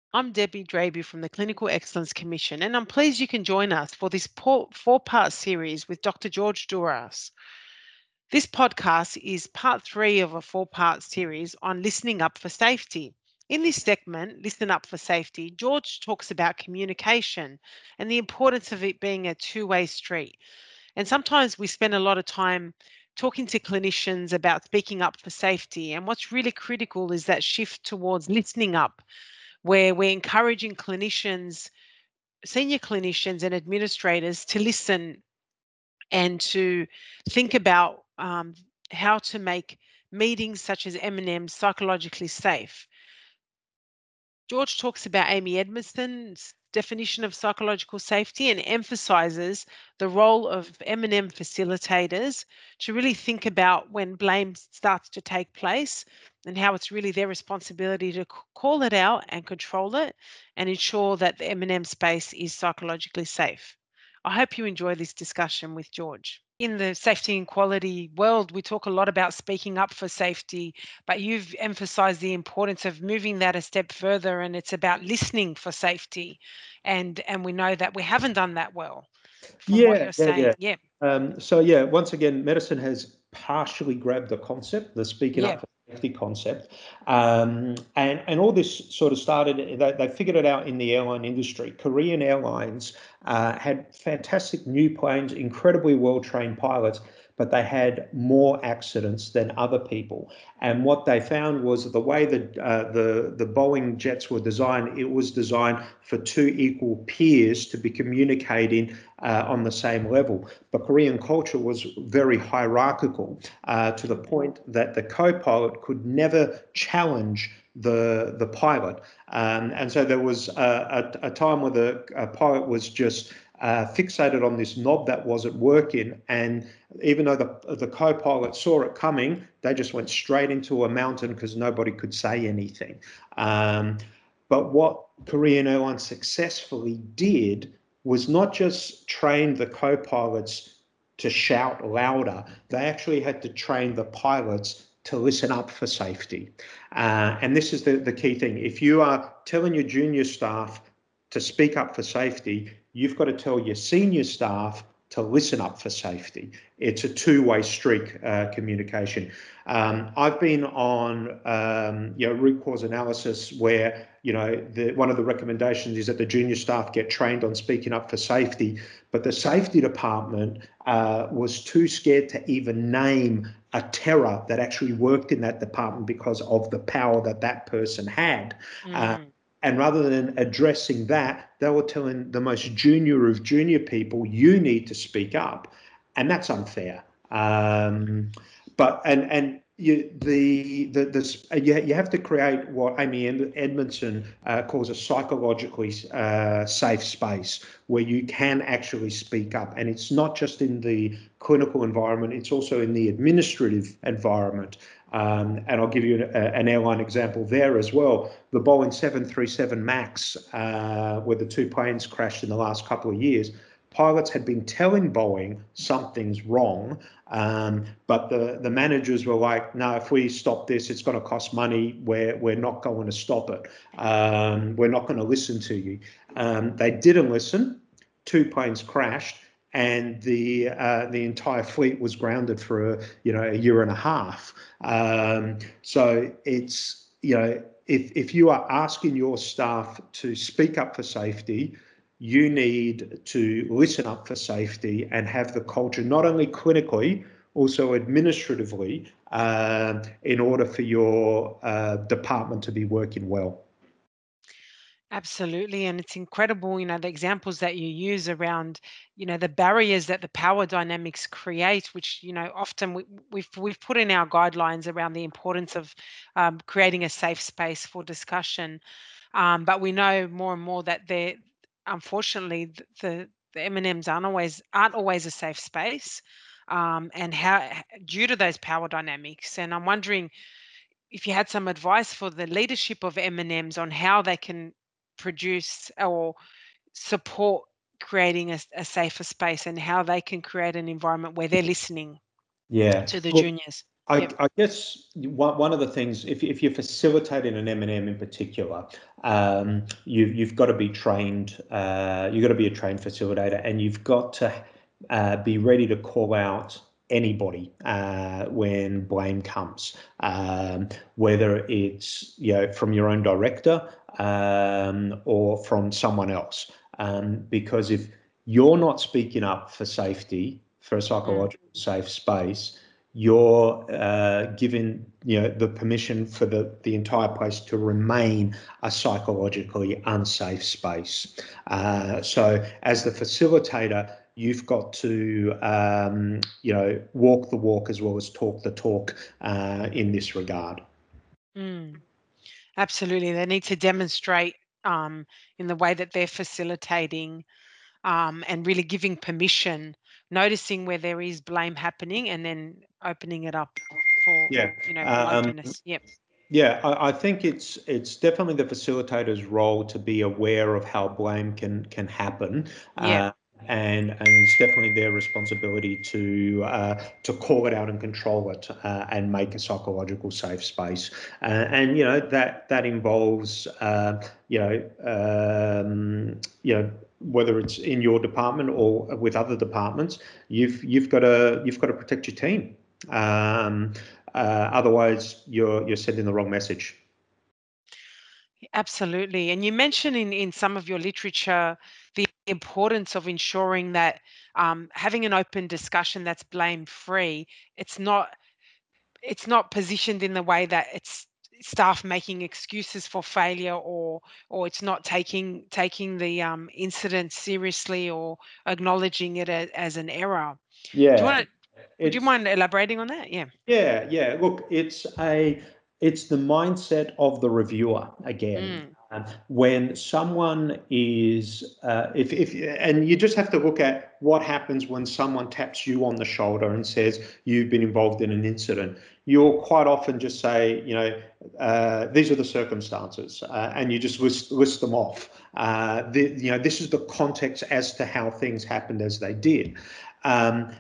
I'm Debbie Draby from the Clinical Excellence Commission, and I'm pleased you can join us for this four-part series with Dr. George Duras. This podcast is part three of a four-part series on listening up for safety. In this segment, Listen Up for Safety, George talks about communication and the importance of it being a two-way street. And sometimes we spend a lot of time talking to clinicians about speaking up for safety. And what's really critical is that shift towards listening up, where we're encouraging clinicians, senior clinicians, and administrators to listen and to think about how to make meetings such as M&M psychologically safe. George talks about Amy Edmondson's definition of psychological safety and emphasizes the role of M&M facilitators to really think about when blame starts to take place and how it's really their responsibility to call it out and control it and ensure that the M&M space is psychologically safe. I hope you enjoy this discussion with George. In the safety and quality world, we talk a lot about speaking up for safety, but you've emphasized the importance of moving that a step further, and it's about listening for safety. And we know that we haven't done that well from what Yeah, you're yeah, yeah. saying. Yeah, Once again, medicine has partially grabbed the concept, the speaking yeah. up for safety concept, and all this sort of started. They figured it out in the airline industry. Korean Airlines had fantastic new planes, incredibly well trained pilots, but they had more accidents than other people. And what they found was the way that the Boeing jets were designed, it was designed for two equal peers to be communicating on the same level. But Korean culture was very hierarchical to the point that the co-pilot could never challenge the pilot. And so there was a time where the pilot was just fixated on this knob that wasn't working. And even though the co-pilot saw it coming, they just went straight into a mountain because nobody could say anything. But what Korean Airlines successfully did was not just train the co-pilots to shout louder, they actually had to train the pilots to listen up for safety. And this is the key thing. If you are telling your junior staff to speak up for safety, you've got to tell your senior staff to listen up for safety. It's a two-way street communication. I've been on root cause analysis where one of the recommendations is that the junior staff get trained on speaking up for safety, but the safety department was too scared to even name a terror that actually worked in that department because of the power that that person had. Mm. And rather than addressing that, they were telling the most junior of junior people, you need to speak up. And that's unfair. You have to create what Amy Edmondson calls a psychologically safe space where you can actually speak up. And it's not just in the clinical environment, it's also in the administrative environment. And I'll give you an airline example there as well. The Boeing 737 MAX, where the two planes crashed in the last couple of years, pilots had been telling Boeing something's wrong, but the managers were like, no, if we stop this, it's going to cost money. We're not going to stop it. We're not going to listen to you. They didn't listen. Two planes crashed, and the entire fleet was grounded for a year and a half. So it's if you are asking your staff to speak up for safety, you need to listen up for safety and have the culture not only clinically, also administratively, in order for your department to be working well. Absolutely. And it's incredible, the examples that you use around, the barriers that the power dynamics create, which, often we've put in our guidelines around the importance of creating a safe space for discussion. But we know more and more that unfortunately, the M&Ms aren't always a safe space, and how due to those power dynamics. And I'm wondering if you had some advice for the leadership of M&Ms on how they can produce or support creating a safer space and how they can create an environment where they're listening Yeah. to the Look, juniors. Yep. I guess one of the things, if you're facilitating an M&M in particular, you've got to be trained. You've got to be a trained facilitator, and you've got to be ready to call out anybody when blame comes, whether it's from your own director or from someone else, because if you're not speaking up for safety, for a psychological safe space, you're giving the permission for the entire place to remain a psychologically unsafe space. So as the facilitator, you've got to walk the walk as well as talk the talk in this regard. Absolutely. They need to demonstrate in the way that they're facilitating and really giving permission, noticing where there is blame happening, and then opening it up for Yeah. for openness. Yep. Yeah, I think it's definitely the facilitator's role to be aware of how blame can happen, Yep. and it's definitely their responsibility to call it out and control it, and make a psychological safe space. And that involves whether it's in your department or with other departments, you've got to protect your team. Otherwise, you're sending the wrong message. Absolutely. And you mentioned in some of your literature the importance of ensuring that having an open discussion that's blame free. It's not positioned in the way that it's staff making excuses for failure, or it's not taking the incident seriously or acknowledging it as an error. Do you Yeah, want to? Would you it's mind elaborating on that? Yeah. yeah. Look, it's the mindset of the reviewer again. Mm. When someone is, if and you just have to look at what happens when someone taps you on the shoulder and says you've been involved in an incident. You'll quite often just say, these are the circumstances, and you just list them off. This is the context as to how things happened as they did. Um,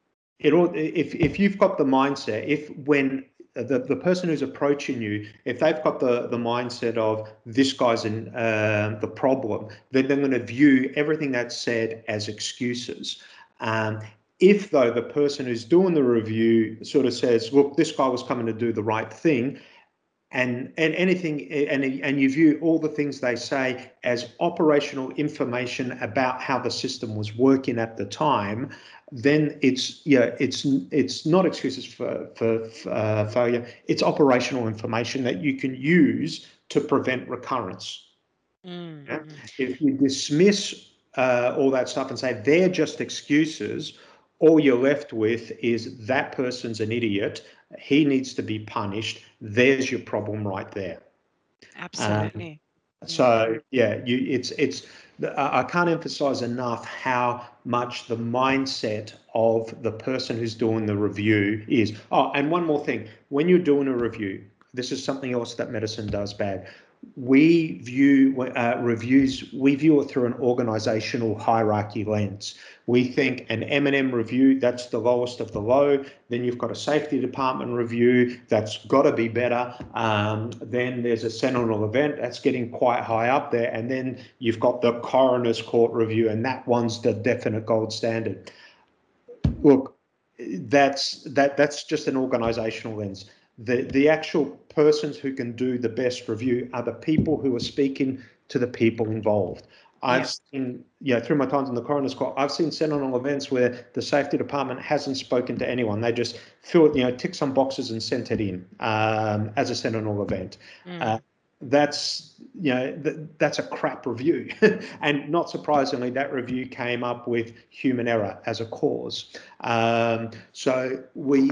if you've got the mindset, if when the person who's approaching you, if they've got the mindset of this guy's in the problem, then they're going to view everything that's said as excuses. If though the person who's doing the review sort of says, look, this guy was coming to do the right thing, and anything, and you view all the things they say as operational information about how the system was working at the time, then it's not excuses for failure. It's operational information that you can use to prevent recurrence. Yeah? If you dismiss all that stuff and say they're just excuses, all you're left with is that person's an idiot. He needs to be punished. There's your problem right there. Absolutely. So yeah, it's. I can't emphasize enough how much the mindset of the person who's doing the review is. Oh, and one more thing: when you're doing a review, this is something else that medicine does bad. We view reviews. We view it through an organizational hierarchy lens. We think an M&M review, that's the lowest of the low. Then you've got a safety department review, that's got to be better. Then there's a Sentinel event, that's getting quite high up there. And then you've got the coroner's court review, and that one's the definite gold standard. Look, that's just an organizational lens. The actual persons who can do the best review are the people who are speaking to the people involved. I've seen, through my times in the coroner's court, I've seen Sentinel events where the safety department hasn't spoken to anyone. They just tick some boxes and sent it in as a Sentinel event. That's that's a crap review, and not surprisingly, that review came up with human error as a cause. So we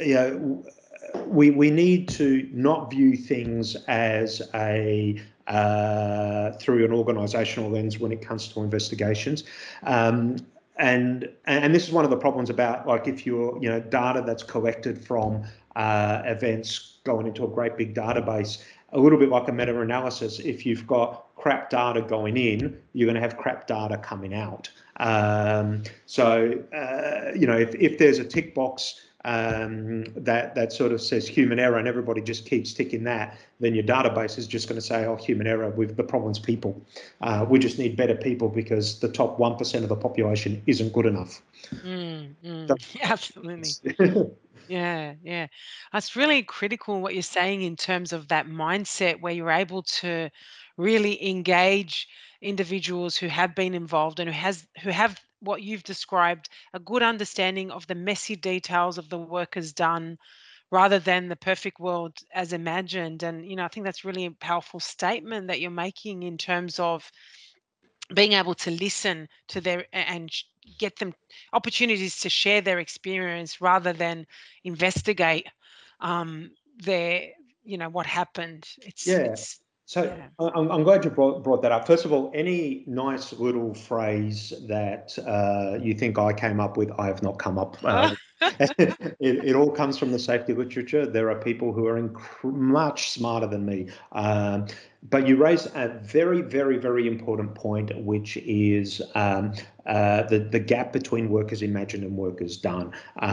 need to not view things as a through an organisational lens when it comes to investigations. And this is one of the problems about, like, if you're data that's collected from events going into a great big database, a little bit like a meta-analysis. If you've got crap data going in, you're going to have crap data coming out. If there's a tick box that sort of says human error and everybody just keeps ticking that, then your database is just going to say, oh, human error, the problem's people. We just need better people because the top 1% of the population isn't good enough. Absolutely. Yeah. That's really critical what you're saying in terms of that mindset where you're able to really engage individuals who have been involved and who have what you've described, a good understanding of the messy details of the work is done rather than the perfect world as imagined. And, I think that's really a powerful statement that you're making in terms of being able to listen to their and get them opportunities to share their experience rather than investigate their what happened. It's So yeah. I'm glad you brought that up. First of all, any nice little phrase that you think I came up with, I have not come up. It all comes from the safety literature. There are people who are much smarter than me. But you raise a very, very, very important point, which is the gap between workers imagined and workers done.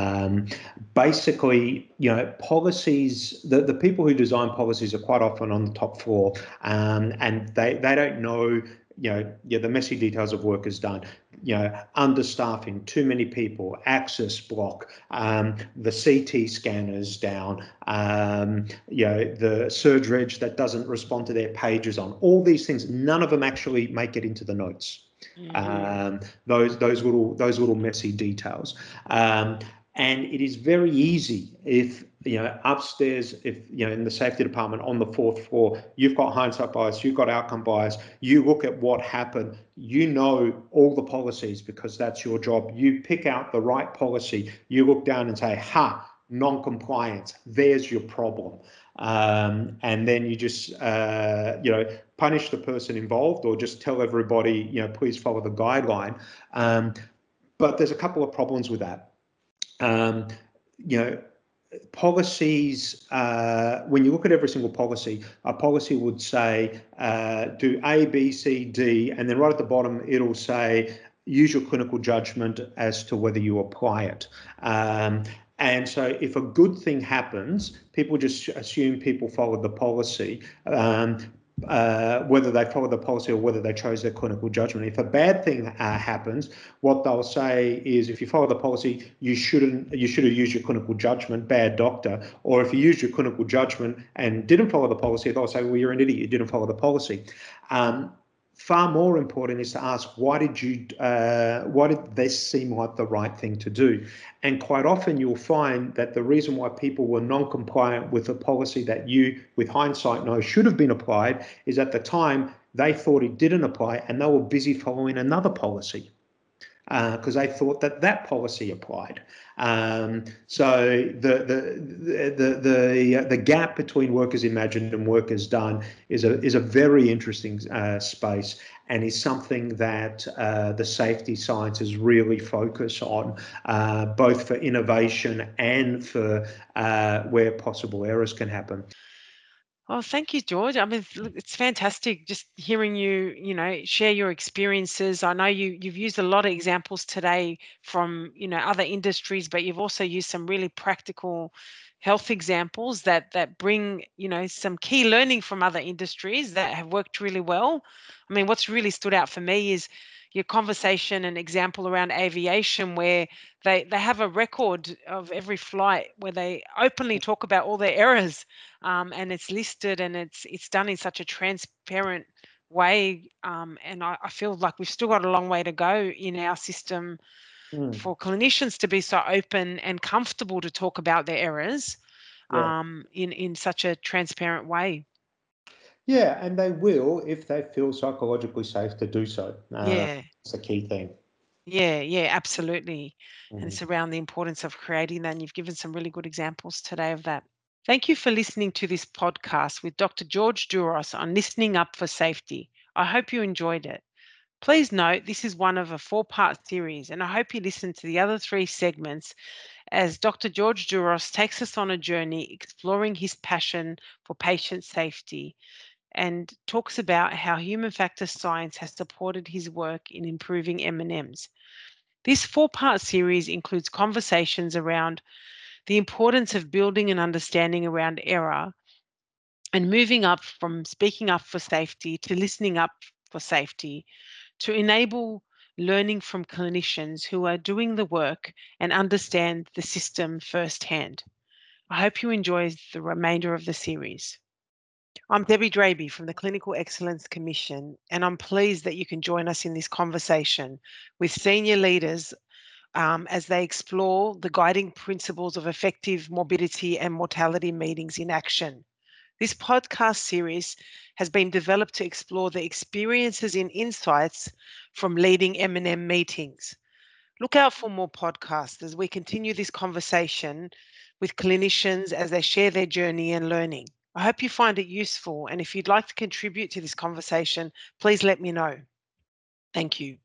Basically, policies, the people who design policies are quite often on the top floor, and they don't know, the messy details of workers done. Understaffing, too many people, access block, the CT scanners down, the surge reg that doesn't respond to their pages on, all these things, none of them actually make it into the notes. Those little messy details. And it is very easy if, upstairs, if, in the safety department on the fourth floor, you've got hindsight bias, you've got outcome bias, you look at what happened, all the policies because that's your job. You pick out the right policy, you look down and say, non-compliance, there's your problem. And then you just, punish the person involved or just tell everybody, please follow the guideline. But there's a couple of problems with that. Policies, when you look at every single policy, a policy would say, do A, B, C, D, and then right at the bottom, it'll say, use your clinical judgment as to whether you apply it. And so if a good thing happens, people just assume people followed the policy. Whether they follow the policy or whether they chose their clinical judgment. If a bad thing happens, what they'll say is, if you follow the policy, you should have used your clinical judgment, bad doctor. Or if you used your clinical judgment and didn't follow the policy, they'll say, well, you're an idiot, you didn't follow the policy. Far more important is to ask, why did this seem like the right thing to do? And quite often you'll find that the reason why people were non-compliant with a policy that you, with hindsight, know should have been applied is at the time they thought it didn't apply and they were busy following another policy because they thought that policy applied. So the gap between workers imagined and workers done is a very interesting space, and is something that the safety sciences really focus on, both for innovation and for where possible errors can happen. Oh, thank you, George. I mean, it's fantastic just hearing you, share your experiences. I know you've used a lot of examples today from, other industries, but you've also used some really practical health examples that bring, some key learning from other industries that have worked really well. I mean, what's really stood out for me is your conversation and example around aviation, where they have a record of every flight where they openly talk about all their errors, and it's listed and it's done in such a transparent way. And I feel like we've still got a long way to go in our system for clinicians to be so open and comfortable to talk about their errors in such a transparent way. Yeah, and they will if they feel psychologically safe to do so. Yeah. That's the key thing. Yeah, absolutely. And it's around the importance of creating that. And you've given some really good examples today of that. Thank you for listening to this podcast with Dr. George Douros on listening up for safety. I hope you enjoyed it. Please note this is one of a 4-part series, and I hope you listen to the other 3 segments as Dr. George Douros takes us on a journey exploring his passion for patient safety and talks about how human factor science has supported his work in improving M&Ms. This 4-part series includes conversations around the importance of building an understanding around error, and moving up from speaking up for safety to listening up for safety to enable learning from clinicians who are doing the work and understand the system firsthand. I hope you enjoy the remainder of the series. I'm Debbie Draby from the Clinical Excellence Commission, and I'm pleased that you can join us in this conversation with senior leaders as they explore the guiding principles of effective morbidity and mortality meetings in action. This podcast series has been developed to explore the experiences and insights from leading M&M meetings. Look out for more podcasts as we continue this conversation with clinicians as they share their journey and learning. I hope you find it useful, and if you'd like to contribute to this conversation, please let me know. Thank you.